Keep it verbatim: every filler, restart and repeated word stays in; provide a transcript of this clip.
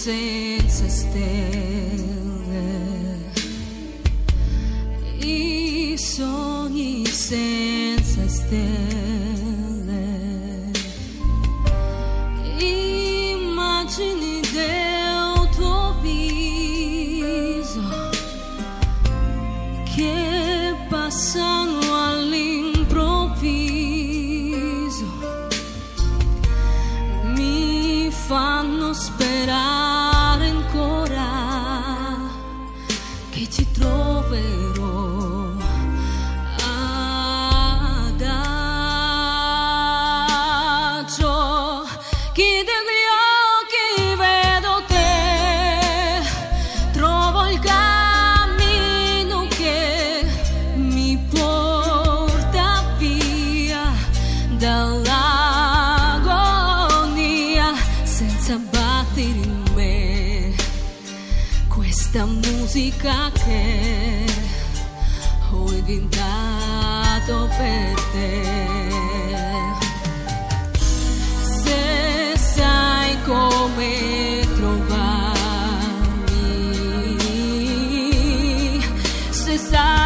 senza stelle, i sogni senza stelle, immagini del tuo viso che passano all'improvviso, mi fanno sperare ancora che ti troverò adagio. Chiudo gli occhi, vedo te, trovo il cammino che mi porta via dall'agonia, senza battere in me questa musica che ho inventato per te. Se sai come trovarmi, se sai